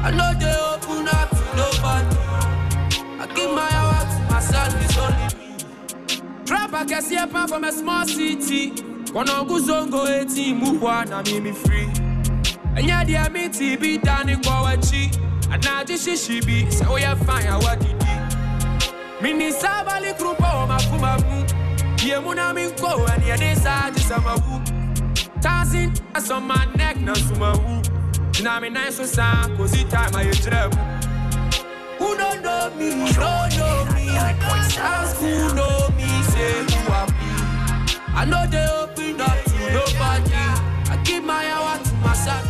I know they open up to nobody. I give my heart to myself, it's only me. Trap I can see a pan from a small city. Kono guzongo 18 muwana me free. And yeah, dear me TB down in Kwachi. And now this is she be, so we are fine, what did he? Mini Sabali Krupo, my Fumabu. Yemuna Minko, and yeah, this are just a mabu. Tazin, as on my neck, no sumabu. Now me nice so sound, cause it time I trouble. Who don't know me, don't know me. Ask who know me, say who I be. I know they open up to nobody. I give my heart to myself.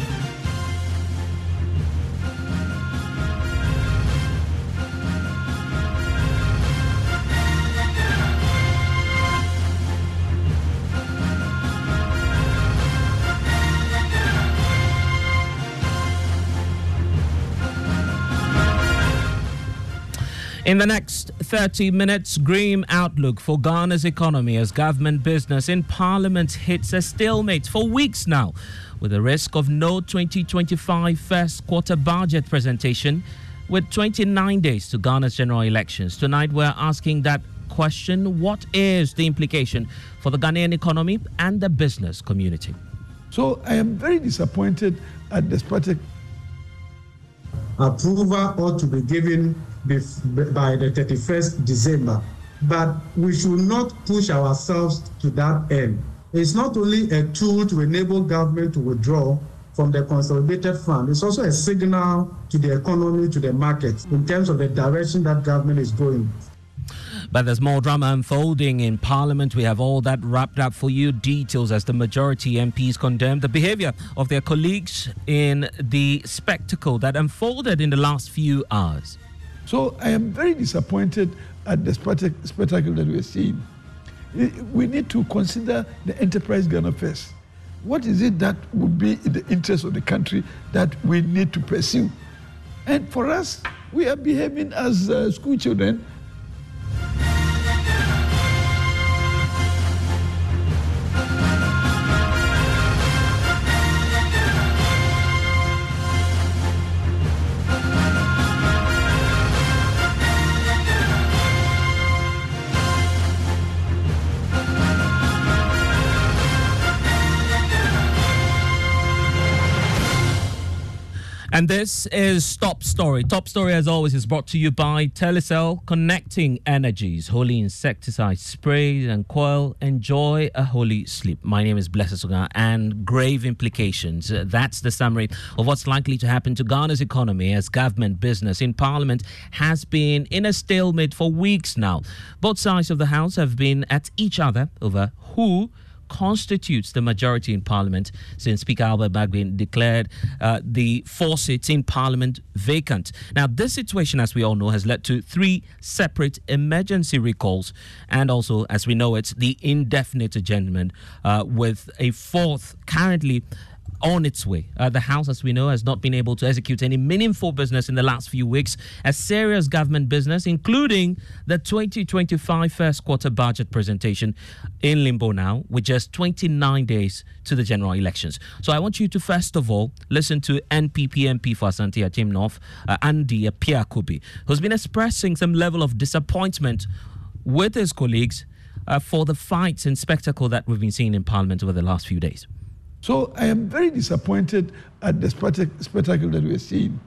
In the next 30 minutes, grim outlook for Ghana's economy as government business in Parliament hits a stalemate for weeks now, with the risk of no 2025 first quarter budget presentation with 29 days to Ghana's general elections. Tonight, we're asking that question: what is the implication for the Ghanaian economy and the business community? So I am very disappointed at this particular. Approval ought to be given by the 31st December, but we should not push ourselves to that end. It's not only a tool to enable government to withdraw from the consolidated fund, it's also a signal to the economy, to the market, in terms of the direction that government is going. But there's more drama unfolding in Parliament. We have all that wrapped up for you. Details as the majority MPs condemn the behaviour of their colleagues in the spectacle that unfolded in the last few hours. So I am very disappointed at the spectacle that we are seeing. We need to consider the enterprise Ghana first. What is it that would be in the interest of the country that we need to pursue? And for us, we are behaving as school children. And this is Top Story. Top Story, as always, is brought to you by Telecel, connecting energies, holy insecticide sprays and coil. Enjoy a holy sleep. My name is Blessed Suga, and grave implications. That's the summary of what's likely to happen to Ghana's economy as government business in Parliament has been in a stalemate for weeks now. Both sides of the House have been at each other over who constitutes the majority in Parliament since Speaker Albert Bagbin declared the 4 seats in Parliament vacant. Now, this situation, as we all know, has led to 3 separate emergency recalls and also, as we know it, the indefinite adjournment with a 4th currently on its way. The House, as we know, has not been able to execute any meaningful business in the last few weeks. A serious government business, including the 2025 first quarter budget presentation, in limbo now, with just 29 days to the general elections. So I want you to, first of all, listen to NPP MP for Asante Atim North, Andy Piakubi, who's been expressing some level of disappointment with his colleagues for the fights and spectacle that we've been seeing in Parliament over the last few days. So I am very disappointed at the spectacle that we are seeing.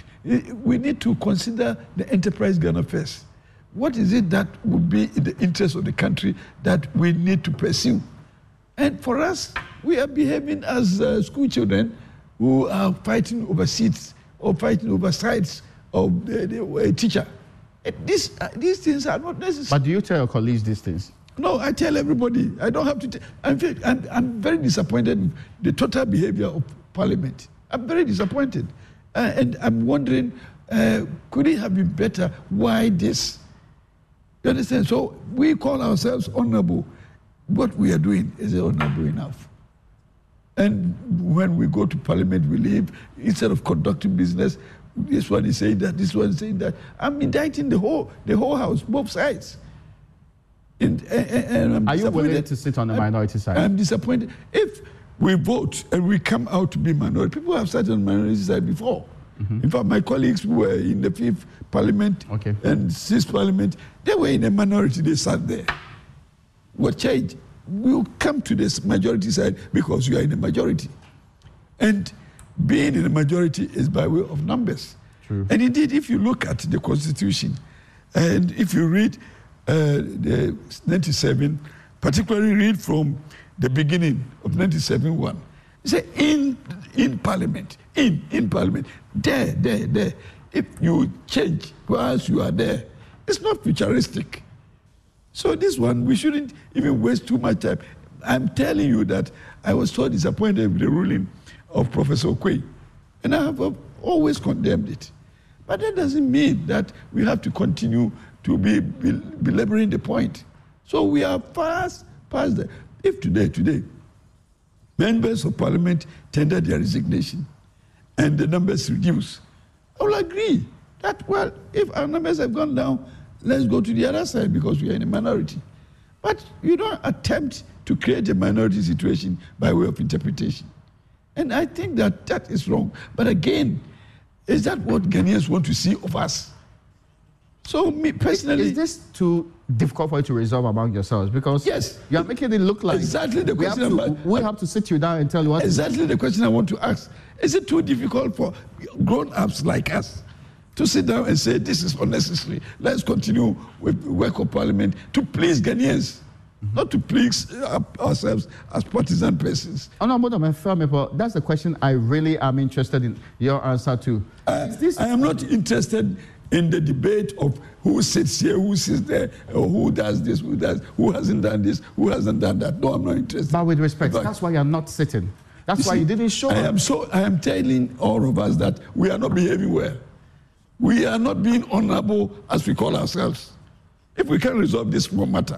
We need to consider the enterprise Ghana first. What is it that would be in the interest of the country that we need to pursue? And for us, we are behaving as school children who are fighting over seats or fighting over sides of a teacher. These things are not necessary. But do you tell your colleagues these things? No, I tell everybody. I don't have to. I'm very disappointed with the total behavior of Parliament. I'm very disappointed. And I'm wondering, could it have been better? Why this? You understand? So we call ourselves honorable. What we are doing is honorable enough. And when we go to Parliament, we leave. Instead of conducting business, this one is saying that, this one is saying that. I'm indicting the whole House, both sides. And are you willing to sit on the minority side? I'm disappointed. If we vote and we come out to be minority, people have sat on the minority side before. In fact, my colleagues who were in the 5th Parliament and 6th Parliament, they were in a minority, they sat there. What changed? We'll come to this majority side because you are in a majority. And being in a majority is by way of numbers. True. And indeed, if you look at the Constitution, and if you read the 97, particularly read from the beginning of 97-1, you say in Parliament, in Parliament, there. If you change whilst you are there, it's not futuristic. So this one, we shouldn't even waste too much time. I'm telling you that I was so disappointed with the ruling of Professor Okoye, and I have always condemned it. But that doesn't mean that we have to continue to be belaboring the point. So we are past that. If today, members of Parliament tender their resignation and the numbers reduce, I will agree that, well, if our numbers have gone down, let's go to the other side because we are in a minority. But you don't attempt to create a minority situation by way of interpretation. And I think that is wrong. But again, is that what Ghanaians want to see of us? So me personally... Is this too difficult for you to resolve among yourselves? Because yes, you are making it look like... Exactly the question. We have to sit you down and tell you what... Exactly the question I want to ask. Is it too difficult for grown-ups like us to sit down and say, this is unnecessary, let's continue with the work of Parliament to please Ghanaians, not to please ourselves as partisan persons? That's the question I really am interested in your answer to. I am not interested in the debate of who sits here, who sits there, or who does this, who hasn't done this, who hasn't done that. No, I'm not interested. But with respect, that's why you're not sitting. That's why you didn't show up. I am telling all of us that we are not behaving well. We are not being honorable as we call ourselves. If we can resolve this small matter.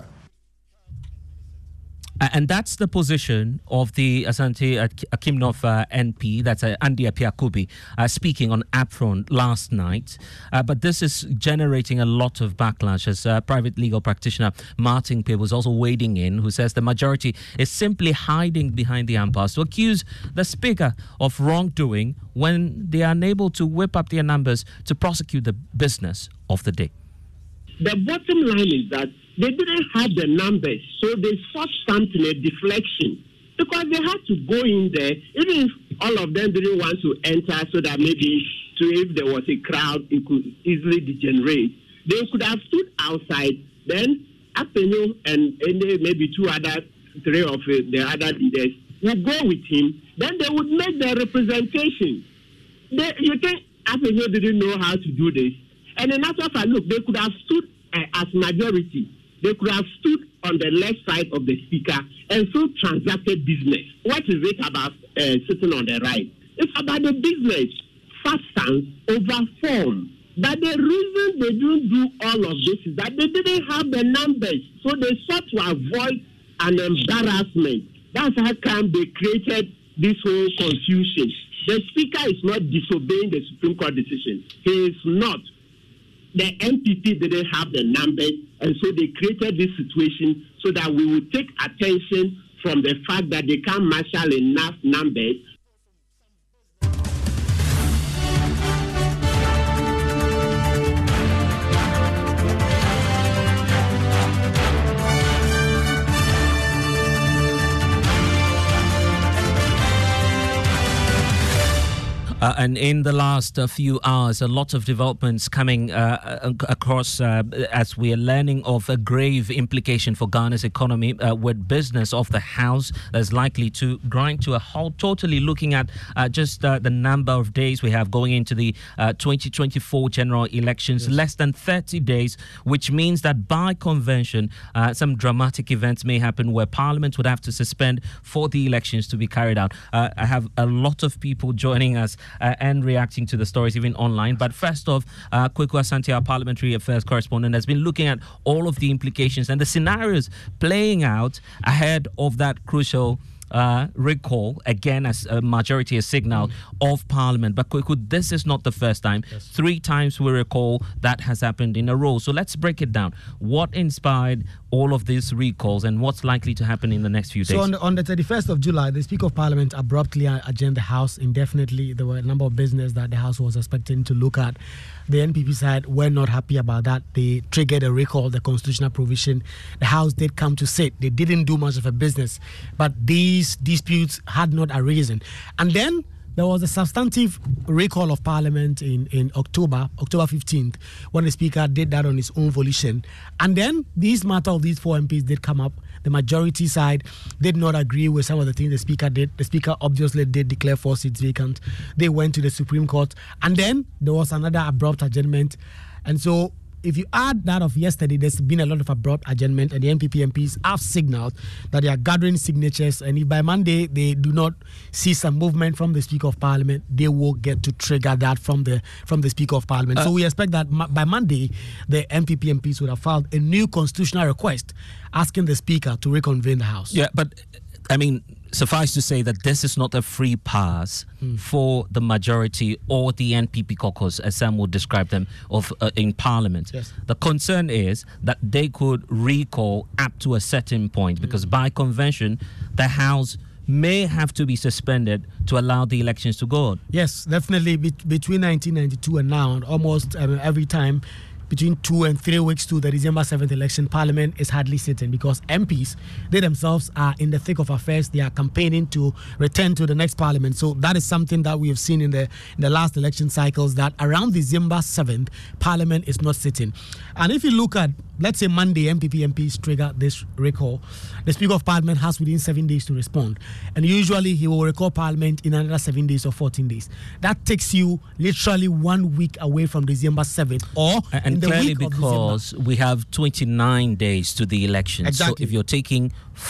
And that's the position of the Asante Akimnof NP, that's Andy Apiakubi, speaking on APFRON last night. But this is generating a lot of backlash, as private legal practitioner Martin Pibb was also wading in, who says the majority is simply hiding behind the impasse to accuse the Speaker of wrongdoing when they are unable to whip up their numbers to prosecute the business of the day. The bottom line is that they didn't have the numbers, so they sought something, a deflection, because they had to go in there, even if all of them didn't want to enter, so that maybe if there was a crowd, it could easily degenerate. They could have stood outside, then Apenu and maybe three of the other leaders would go with him, then they would make their representation. You think Apenu didn't know how to do this? And in actual fact, look, they could have stood as majority. They could have stood on the left side of the Speaker and so transacted business. What is it about sitting on the right? It's about the business, substance over form. But the reason they didn't do all of this is that they didn't have the numbers. So they sought to avoid an embarrassment. That's how come they created this whole confusion. The Speaker is not disobeying the Supreme Court decision. He is not. The NPP didn't have the numbers, and so they created this situation so that we would take attention from the fact that they can't marshal enough numbers. And in the last few hours, a lot of developments coming across as we are learning of a grave implication for Ghana's economy with business of the house that's likely to grind to a halt, totally looking at just the number of days we have going into the 2024 general elections, less than 30 days, which means that by convention, some dramatic events may happen where Parliament would have to suspend for the elections to be carried out. I have a lot of people joining us and reacting to the stories even online. But first off, Kweku Asante, our parliamentary affairs correspondent, has been looking at all of the implications and the scenarios playing out ahead of that crucial recall, again, as a majority, a signal of Parliament. But Kweku, this is not the first time. Yes. 3 times we recall that has happened in a row. So let's break it down. What inspired all of these recalls and what's likely to happen in the next few days? So on the 31st of July, the Speaker of Parliament abruptly adjourned the House indefinitely. There were a number of business that the House was expecting to look at. The NPP side were not happy about that. They triggered a recall, the constitutional provision. The House did come to sit. They didn't do much of a business, but these disputes had not arisen. And then there was a substantive recall of Parliament in October 15th, when the Speaker did that on his own volition. And then this matter of these 4 MPs did come up. The majority side did not agree with some of the things the Speaker did. The Speaker obviously did declare 4 seats vacant. They went to the Supreme Court. And then there was another abrupt adjournment. And so if you add that of yesterday, there's been a lot of abrupt adjournment, and the NPP MPs have signaled that they are gathering signatures, and if by Monday they do not see some movement from the Speaker of Parliament, they will get to trigger that from the Speaker of Parliament. So we expect that by Monday, the NPP MPs would have filed a new constitutional request asking the Speaker to reconvene the House. Yeah, but I mean, suffice to say that this is not a free pass for the majority or the NPP caucus, as some would describe them, in Parliament. Yes. The concern is that they could recall up to a certain point, because by convention, the House may have to be suspended to allow the elections to go on. Yes, definitely. Between 1992 and now, almost every time, between 2 and 3 weeks to the December 7th election, Parliament is hardly sitting because MPs, they themselves are in the thick of affairs. They are campaigning to return to the next Parliament. So that is something that we have seen in the last election cycles, that around December 7th, Parliament is not sitting. And if you look at, let's say Monday, MPP MPs trigger this recall, the Speaker of Parliament has within 7 days to respond. And usually he will recall Parliament in another 7 days or 14 days. That takes you literally 1 week away from December 7th, or and clearly because we have 29 days to the election. Exactly. So if you're taking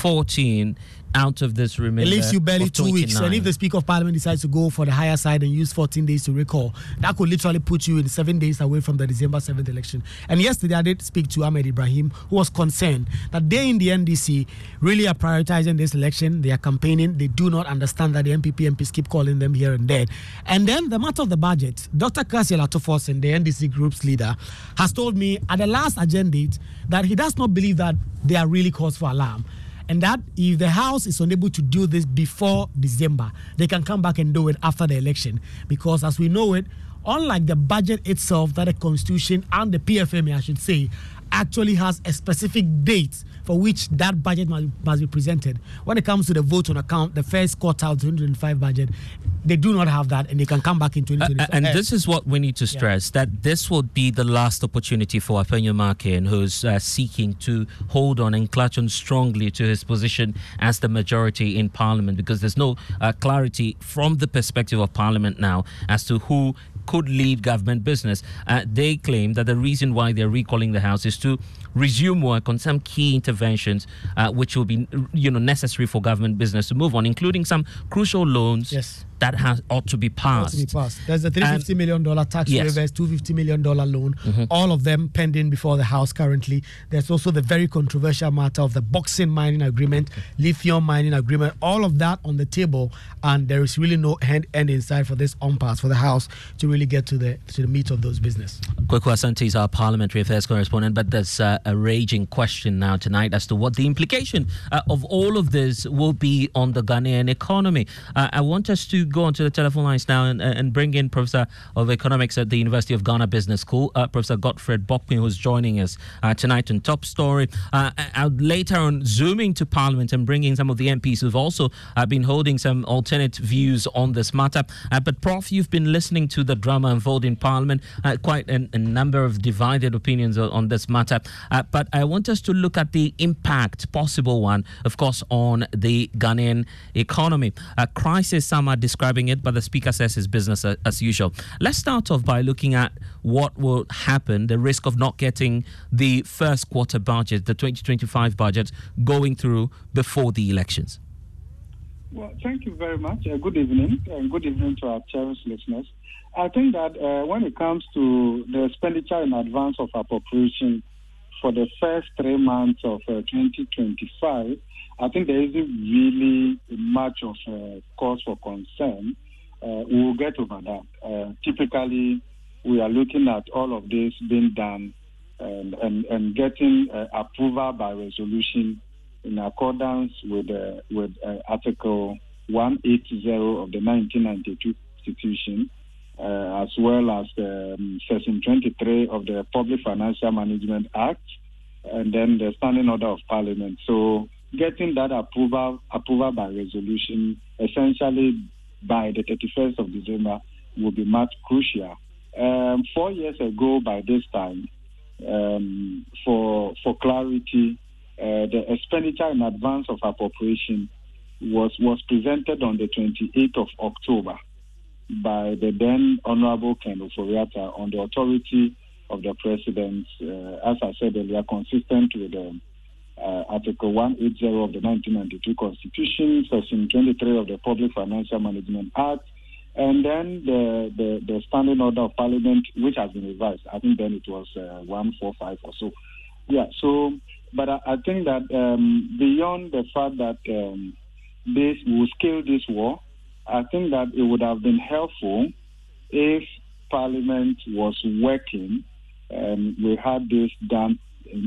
14 out of this remainder, it leaves you barely of 2 weeks. 29. And if the Speaker of Parliament decides to go for the higher side and use 14 days to recall, that could literally put you in 7 days away from the December 7th election. And yesterday I did speak to Ahmed Ibrahim, who was concerned that they in the NDC really are prioritizing this election. They are campaigning. They do not understand that the NPP MPs keep calling them here and there. And then the matter of the budget, Dr. Kassia Latofos, the NDC group's leader, has told me at the last agenda that he does not believe that they are really cause for alarm. And that if the House is unable to do this before December, they can come back and do it after the election. Because as we know it, unlike the budget itself, that the Constitution and the PFMA, I should say, actually has a specific date for which that budget must be presented. When it comes to the vote on account, the first quarter of the 2025 budget, they do not have that, and they can come back in 2025. And this is what we need to stress, that this will be the last opportunity for Afenyo Markin, who's seeking to hold on and clutch on strongly to his position as the majority in Parliament, because there's no clarity from the perspective of Parliament now as to who could lead government business. They claim that the reason why they're recalling the House is to resume work on some key interventions which will be necessary for government business to move on, including some crucial loans that ought to be passed. There's a $350 million tax waivers, $250 million loan, all of them pending before the House currently. There's also the very controversial matter of the bauxite mining agreement, lithium mining agreement, all of that on the table, and there is really no end in sight for this impasse for the House to really get to the meat of those business. Kweku Asante is our parliamentary affairs correspondent, but there's a raging question now tonight as to what the implication of all of this will be on the Ghanaian economy. I want us to go onto the telephone lines now and bring in Professor of Economics at the University of Ghana Business School, Professor Godfred Bokpin, who's joining us tonight on Top Story. Later on, zooming to Parliament and bringing some of the MPs who've also been holding some alternate views on this matter. But Prof, you've been listening to the drama unfold in Parliament, quite a number of divided opinions on this matter. But I want us to look at the impact, possible one, of course, on the Ghanaian economy. A crisis, some are describing it, but the Speaker says it's business as usual. Let's start off by looking at what will happen, the risk of not getting the first quarter budget, the 2025 budget, going through before the elections. Well, thank you very much. Good evening, and good evening to our cherished listeners. I think that when it comes to the expenditure in advance of appropriation for the first 3 months of 2025, I think there isn't really much of a cause for concern. We will get over that. Typically, we are looking at all of this being done and getting approval by resolution in accordance with Article 180 of the 1992 Constitution, as well as Section 23 of the Public Financial Management Act, and then the Standing Order of Parliament. So getting that approval by resolution, essentially by the 31st of December, will be much crucial. 4 years ago, by this time, for clarity, the expenditure in advance of appropriation was presented on the 28th of October by the then Honorable Ken Ofori-Atta on the authority of the President, as I said earlier, consistent with Article 180 of the 1992 Constitution, Section 23 of the Public Financial Management Act, and then the Standing Order of Parliament, which has been revised. I think then it was 145 or so. Yeah, so, but I think that beyond the fact that this will scale this war, I think that it would have been helpful if Parliament was working and we had this done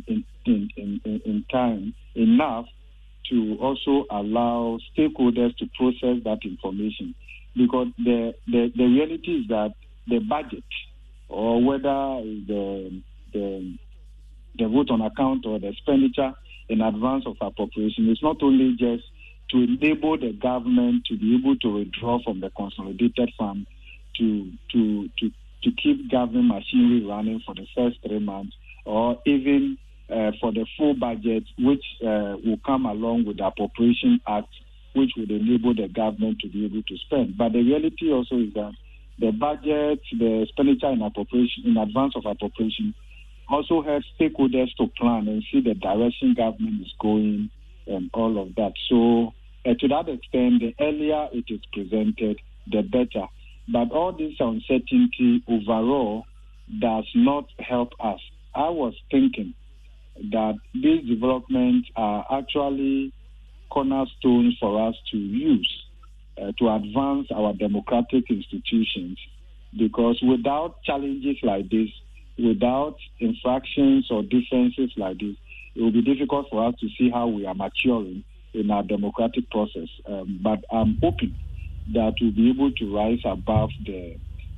in time enough to also allow stakeholders to process that information. Because the reality is that the budget, or whether the vote on account or the expenditure in advance of appropriation, is not only just to enable the government to be able to withdraw from the consolidated fund to keep government machinery running for the first 3 months, or even for the full budget, which will come along with the Appropriation Act, which would enable the government to be able to spend. But the reality also is that the budget, the expenditure in advance of appropriation, also helps stakeholders to plan and see the direction government is going and all of that. So to that extent, the earlier it is presented, the better. But all this uncertainty overall does not help us. I was thinking that these developments are actually cornerstones for us to use to advance our democratic institutions, because without challenges like this, without infractions or differences like this, it will be difficult for us to see how we are maturing in our democratic process. But I'm hoping that we'll be able to rise above the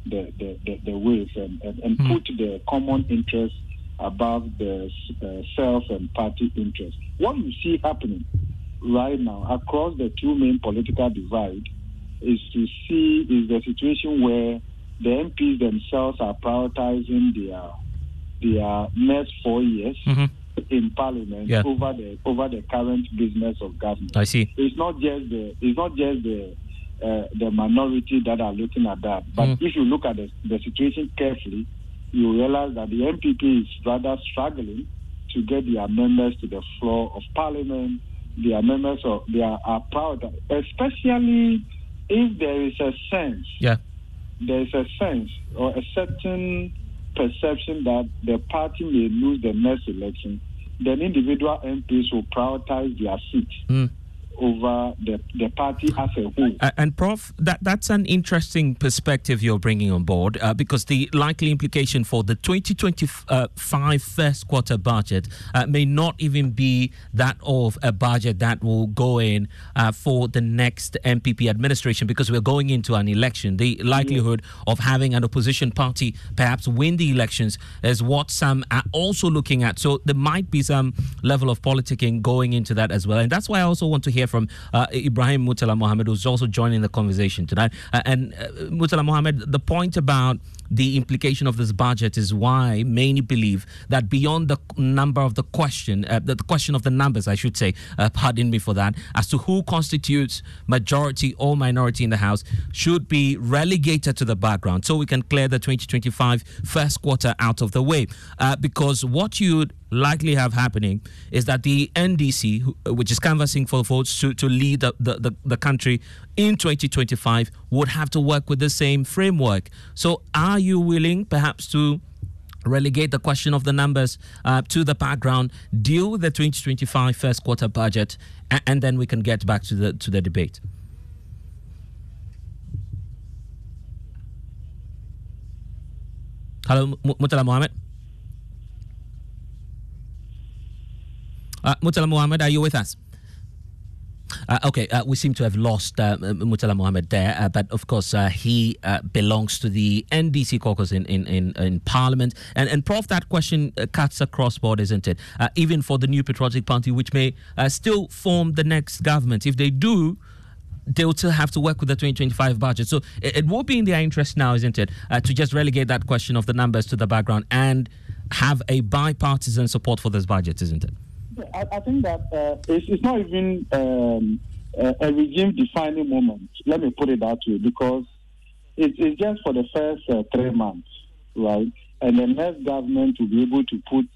waves and put the common interest above the self and party interest. What you see happening right now across the two main political divide is the situation where the MPs themselves are prioritizing their next 4 years in Parliament over the current business of government. I see. It's not just the minority that are looking at that, but if you look at the situation carefully, you realize that the MPP is rather struggling to get their members to the floor of Parliament. Their members are proud, especially if there is a sense. Yeah. There is a sense or a certain perception that the party may lose the next election. Then individual MPs will prioritize their seats over the party as a whole. And Prof, that's an interesting perspective you're bringing on board, because the likely implication for the 2025 first quarter budget may not even be that of a budget that will go in for the next MPP administration, because we're going into an election. The likelihood of having an opposition party perhaps win the elections is what some are also looking at. So there might be some level of politicking going into that as well. And that's why I also want to hear from Ibrahim Murtala Mohammed, who's also joining the conversation tonight. And Murtala Mohammed, the point about the implication of this budget is why many believe that beyond the number of the question of the numbers, I should say, pardon me for that, as to who constitutes majority or minority in the House, should be relegated to the background so we can clear the 2025 first quarter out of the way. Because what you'd likely have happening is that the NDC, which is canvassing for votes to lead the country in 2025, would have to work with the same framework. So are you willing perhaps to relegate the question of the numbers to the background, deal with the 2025 first quarter budget, and then we can get back to the debate? Hello, Murtala Mohammed. Murtala Mohammed, are you with us? Okay, we seem to have lost Murtala Mohammed there, but of course he belongs to the NDC caucus in Parliament. And Prof, that question cuts across borders, isn't it? Even for the New Patriotic Party, which may still form the next government. If they do, they'll still have to work with the 2025 budget. So it will be in their interest now, isn't it, to just relegate that question of the numbers to the background and have a bipartisan support for this budget, isn't it? I think that it's not even a regime-defining moment. Let me put it that way, because it's just for the first 3 months, right? And the next government will be able to put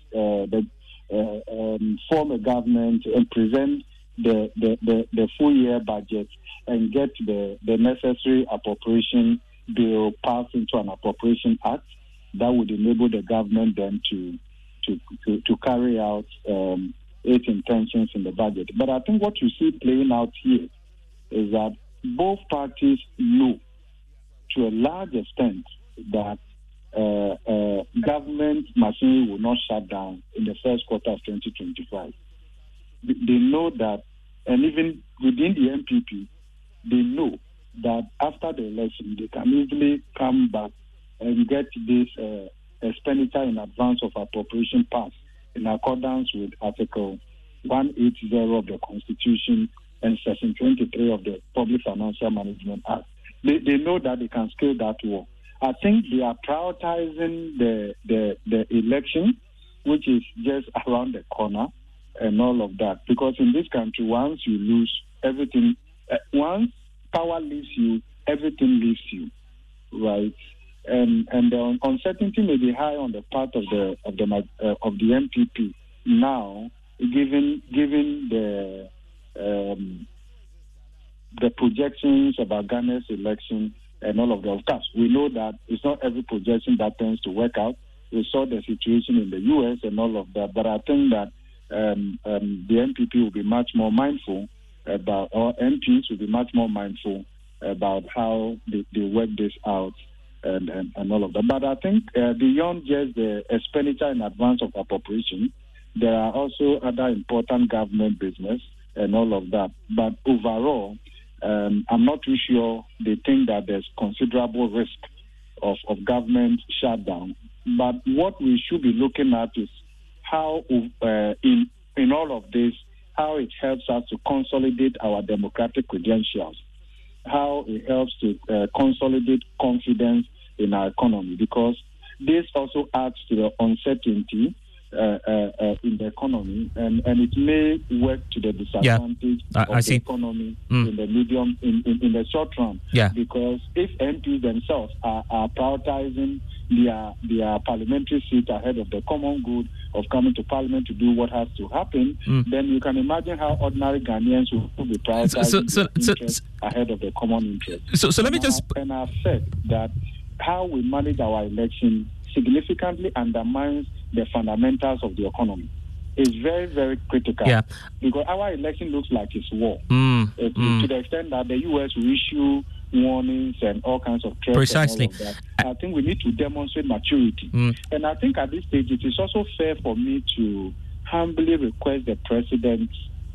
form a government and present the full-year budget and get the necessary appropriation bill passed into an appropriation act that would enable the government then to carry out its intentions in the budget. But I think what you see playing out here is that both parties know to a large extent that government machinery will not shut down in the first quarter of 2025. They know that, and even within the NPP, they know that after the election, they can easily come back and get this expenditure in advance of appropriation passed in accordance with Article 180 of the Constitution and Section 23 of the Public Financial Management Act. They know that they can scale that war. I think they are prioritizing the election, which is just around the corner, and all of that. Because in this country, once you lose everything, once power leaves you, everything leaves you, right? And the uncertainty may be high on the part of the NPP now, given the projections about Ghana's election and all of that. Of course, we know that it's not every projection that tends to work out. We saw the situation in the U.S. and all of that, but I think that the NPP will be much more mindful about, or MPs will be much more mindful about how they work this out. And all of that. But I think beyond just the expenditure in advance of appropriation, there are also other important government business and all of that. But overall, I'm not too sure they think that there's considerable risk of government shutdown. But what we should be looking at is how, in all of this, how it helps us to consolidate our democratic credentials, how it helps to consolidate confidence in our economy, because this also adds to the uncertainty in the economy, and it may work to the disadvantage of the economy in the medium, in the short run. Yeah. Because if MPs themselves are prioritizing their parliamentary seat ahead of the common good of coming to parliament to do what has to happen, then you can imagine how ordinary Ghanaians will be prioritizing their interest ahead of the common interest. So let me just... And I've said that how we manage our election significantly undermines the fundamentals of the economy. It's very, very critical. Yeah. Because our election looks like it's war. To the extent that the U.S. will issue warnings and all kinds of threats. Precisely. And all of that. I think we need to demonstrate maturity. And I think at this stage it is also fair for me to humbly request the president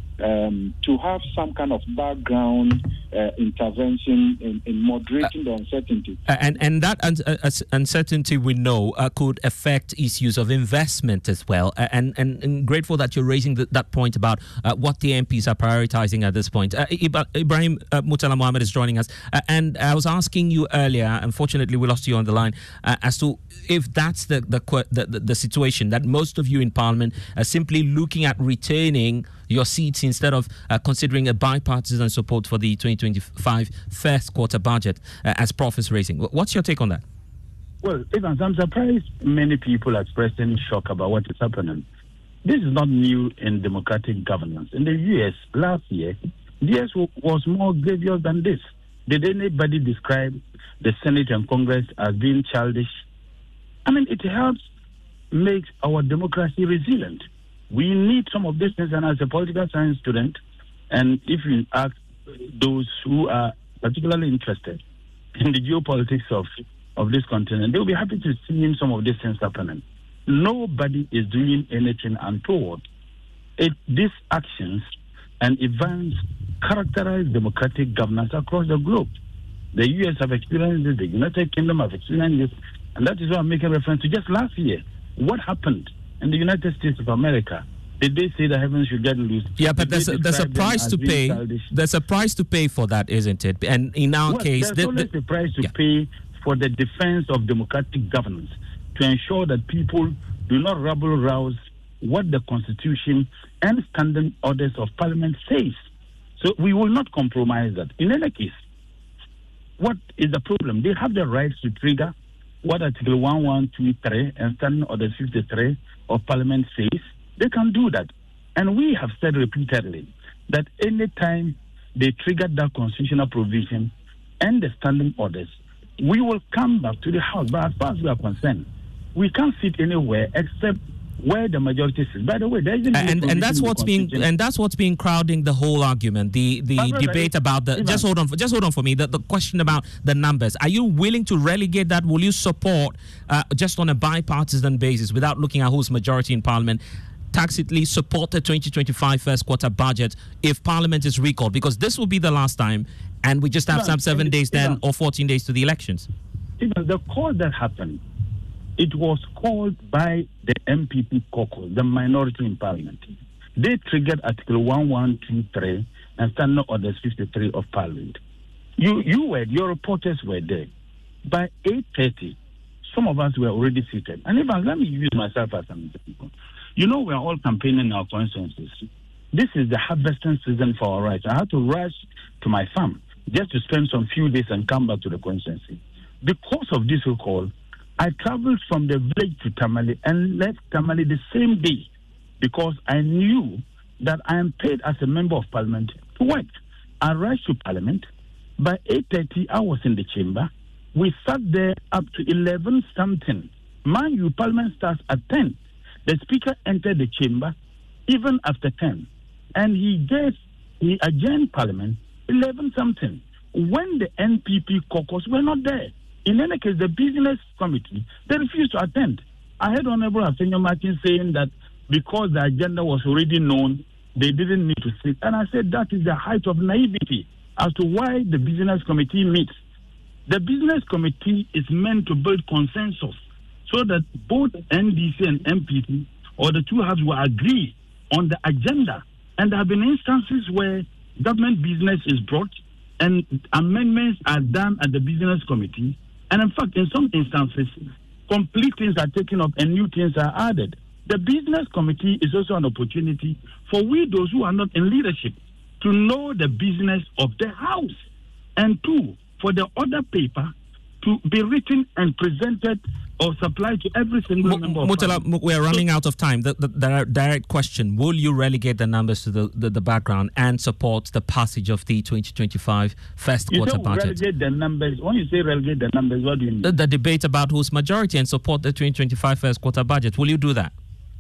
to have some kind of background intervention in moderating the uncertainty. And that uncertainty, we know, could affect issues of investment as well. And grateful that you're raising that point about what the MPs are prioritizing at this point. Ibrahim Murtala Mohammed is joining us. And I was asking you earlier, unfortunately we lost you on the line, as to if that's the situation, that most of you in Parliament are simply looking at retaining your seats instead of considering a bipartisan support for the 2025 first quarter budget, as Prof is raising. What's your take on that? Well, Evans, I'm surprised many people are expressing shock about what is happening. This is not new in democratic governance. In the U.S. last year, the U.S. was more grievous than this. Did anybody describe the Senate and Congress as being childish? I mean, it helps make our democracy resilient. We need some of these things, and as a political science student, and if you ask those who are particularly interested in the geopolitics of this continent, they'll be happy to see some of these things happening. Nobody is doing anything untoward. these actions and events characterize democratic governance across the globe. The US have experienced this, the United Kingdom have experienced this, and that is why I'm making reference to just last year. What happened in the United States of America? Did they say the heavens should get loose? Yeah, but there's a price to pay. Childish? There's a price to pay for that, isn't it? And in our case, there's always a price to pay for the defense of democratic governance, to ensure that people do not rabble-rouse what the Constitution and standing orders of Parliament says. So we will not compromise that. In any case, what is the problem? They have the rights to trigger what Article 1123 and Standing Order 53 of Parliament says. They can do that. And we have said repeatedly that any time they trigger that constitutional provision and the standing orders, we will come back to the House. But as far as we are concerned, we can't sit anywhere except where the majority sits. By the way, there isn't and that's what's been crowding the whole argument. The debate about the just hold on for me. The question about the numbers. Are you willing to relegate that? Will you support just on a bipartisan basis without looking at who's majority in Parliament? Tacitly support the 2025 first quarter budget if Parliament is recalled, because this will be the last time, and we just have some 7 days then or 14 days to the elections. Even the call that happened, it was called by the MPP caucus, the minority in Parliament. They triggered Article 1123 and Standing Orders 53 of Parliament. Your reporters were there. By 8:30, some of us were already seated. And even let me use myself as an example. You know, we are all campaigning in our constituencies. This is the harvesting season for our rights. I had to rush to my farm just to spend some few days and come back to the constituency. Because of this recall, I traveled from the village to Tamale and left Tamale the same day because I knew that I am paid as a member of Parliament to work. I rushed to Parliament. By 8:30, I was in the chamber. We sat there up to 11 something. Mind you, Parliament starts at 10. The Speaker entered the chamber even after 10. And he adjourned Parliament 11 something when the NPP caucus were not there. In any case, the business committee, they refused to attend. I heard Honorable Afenyo Martin saying that because the agenda was already known, they didn't need to sit. And I said that is the height of naivety as to why the business committee meets. The business committee is meant to build consensus so that both NDC and MPP, or the two houses, will agree on the agenda. And there have been instances where government business is brought and amendments are done at the business committee. And in fact, in some instances, complete things are taken up and new things are added. The business committee is also an opportunity for we, those who are not in leadership, to know the business of the House. And two, for the order paper to be written and presented or supplied to every single member of Parliament. We're running out of time. The direct question, will you relegate the numbers to the background and support the passage of the 2025 first quarter budget? Relegate the numbers. When you say relegate the numbers, what do you mean? The debate about who's majority and support the 2025 first quarter budget. Will you do that?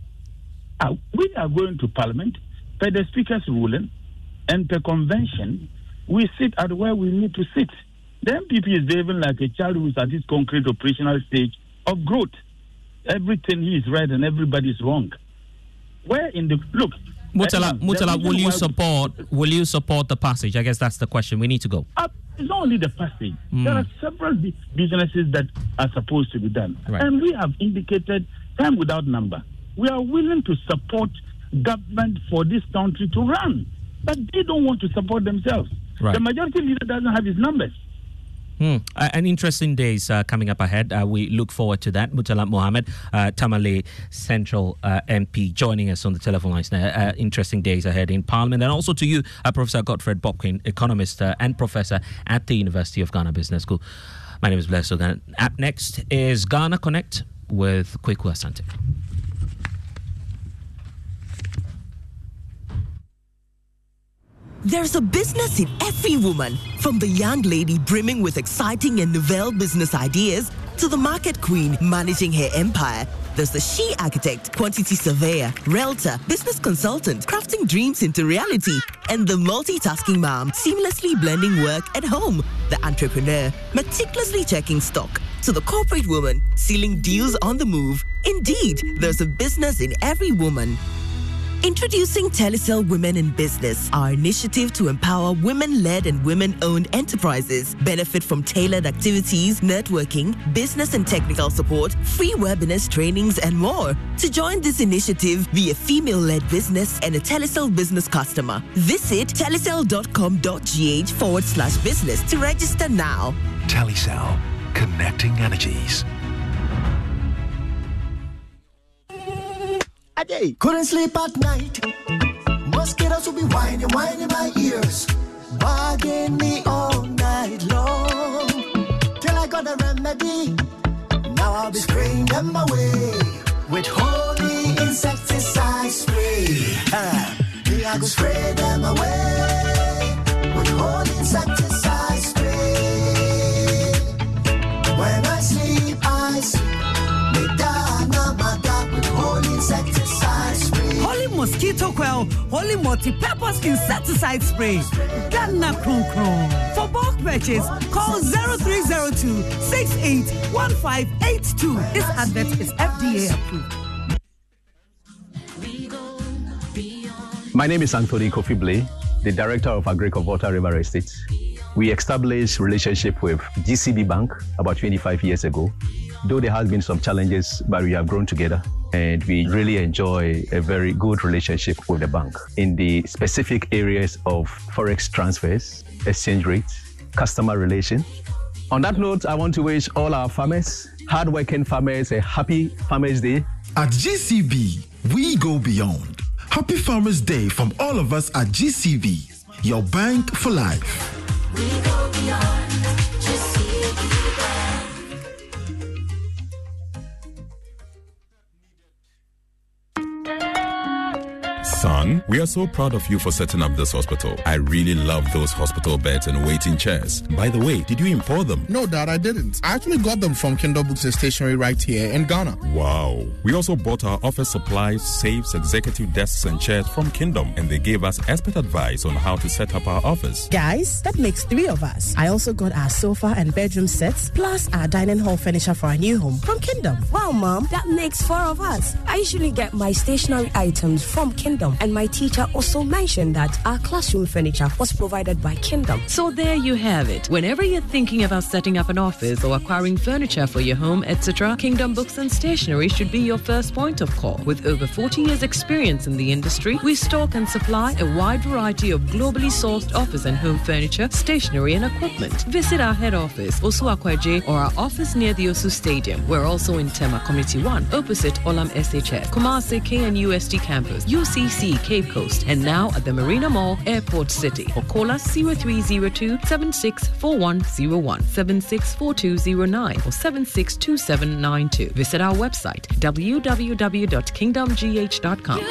We are going to Parliament per the Speaker's ruling and per convention. We sit at where we need to sit. The MPP is behaving like a child who is at this concrete operational stage of growth. Everything he is right and everybody is wrong. Where in the look, Murtala, will you support the passage? I guess that's the question. We need to go. It's not only the passage. There are several businesses that are supposed to be done, right. And we have indicated time without number. We are willing to support government for this country to run, but they don't want to support themselves. Right. The majority leader doesn't have his numbers. An interesting days coming up ahead. We look forward to that. Murtala Mohammed, Tamale Central MP, joining us on the telephone lines now. Interesting days ahead in Parliament. And also to you, Professor Godfred Bobkin, economist and professor at the University of Ghana Business School. My name is Bless Ogan. Up next is Ghana Connect with Kweku Asante. There's a business in every woman, from the young lady brimming with exciting and novel business ideas to the market queen managing her empire. There's the she architect, quantity surveyor, realtor, business consultant, crafting dreams into reality, and the multitasking mom seamlessly blending work at home. The entrepreneur, meticulously checking stock, to the corporate woman sealing deals on the move. Indeed, there's a business in every woman. Introducing Telecel Women in Business, our initiative to empower women-led and women-owned enterprises. Benefit from tailored activities, networking, business and technical support, free webinars, trainings, and more. To join this initiative, be a female-led business and a Telecel business customer. Visit telecel.com.gh/business to register now. Telecel, connecting energies. Couldn't sleep at night. Mosquitoes will be whining my ears, bugging me all night long. Till I got a remedy. Now I'll be spraying them away with holy insecticide spray. I go spray them away with holy insecticide spray. When I sleep, me down my dark with holy insecticide spray. Holy mosquito coil, holy multi-purpose insecticide spray. Ghana Kron Kron. For bulk purchase, call 0302-681582. This advert is FDA approved. My name is Anthony Kofi Blay, the Director of Agric Volta River Estate. We established relationship with GCB Bank about 25 years ago. Though there has been some challenges, but we have grown together and we really enjoy a very good relationship with the bank in the specific areas of forex transfers, exchange rates, customer relation. On that note, I want to wish all our farmers, hardworking farmers, a happy Farmers Day. At GCB, we go beyond. Happy Farmers Day from all of us at GCB, your bank for life. We go beyond, GCB Bank. Son, we are so proud of you for setting up this hospital. I really love those hospital beds and waiting chairs. By the way, did you import them? No, Dad, I didn't. I actually got them from Kindle Books and Stationery right here in Ghana. Wow. We also bought our office supplies, safes, executive desks and chairs from Kingdom, and they gave us expert advice on how to set up our office. Guys, that makes 3 of us. I also got our sofa and bedroom sets, plus our dining hall furniture for our new home from Kingdom. Wow, Mom, that makes 4 of us. I usually get my stationery items from Kingdom, and my teacher also mentioned that our classroom furniture was provided by Kingdom. So there you have it. Whenever you're thinking about setting up an office or acquiring furniture for your home, etc., Kingdom Books and Stationery should be your first point of call. With over 40 years experience in the industry, we stock and supply a wide variety of globally sourced office and home furniture, stationery and equipment. Visit our head office, Osu Akwaje, or our office near the Osu Stadium. We're also in Tema Community 1, opposite Olam SHS, Kumasi KNUST campus, UCC Cape Coast, and now at the Marina Mall, Airport City. Or call us 0302-764101, 764209, or 762792. Visit our website, www.kingdomgh.com.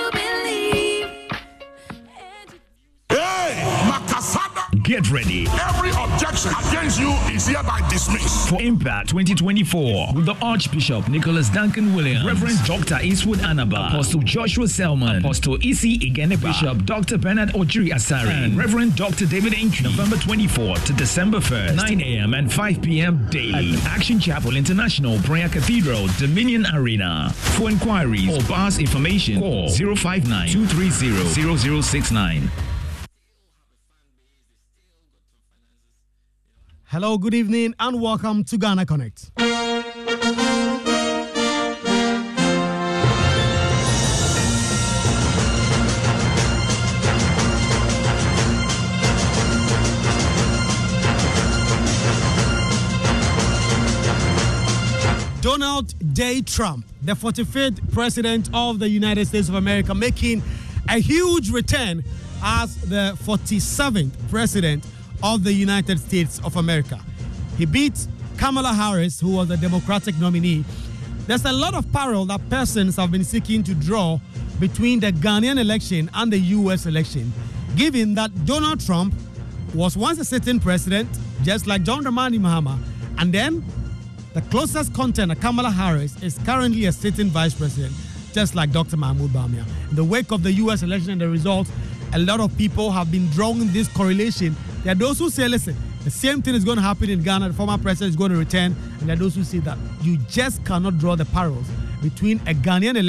Get ready. Every objection against you is hereby dismissed. For Impact 2024 with the Archbishop Nicholas Duncan Williams, Reverend Dr. Eastwood Anaba, Apostle Joshua Selman, Apostle Isi Igeneba, Bishop Dr. Bernard Ojiri Asari, and Reverend Dr. David Inkri, November 24th to December 1st, 9 a.m. and 5 p.m. daily at Action Chapel International Prayer Cathedral, Dominion Arena. For inquiries or bars information, call 059-230-0069. Hello, good evening, and welcome to Ghana Connect. Donald J. Trump, the 45th President of the United States of America, making a huge return as the 47th President of the United States of America. He beat Kamala Harris, who was the Democratic nominee. There's a lot of parallel that persons have been seeking to draw between the Ghanaian election and the U.S. election, given that Donald Trump was once a sitting president, just like John Dramani Mahama, and then the closest contender, Kamala Harris, is currently a sitting vice president, just like Dr. Mahmoud Bawumia. In the wake of the U.S. election and the results, a lot of people have been drawing this correlation. There are those who say, listen, the same thing is going to happen in Ghana. The former president is going to return. And there are those who say that you just cannot draw the parallels between a Ghanaian election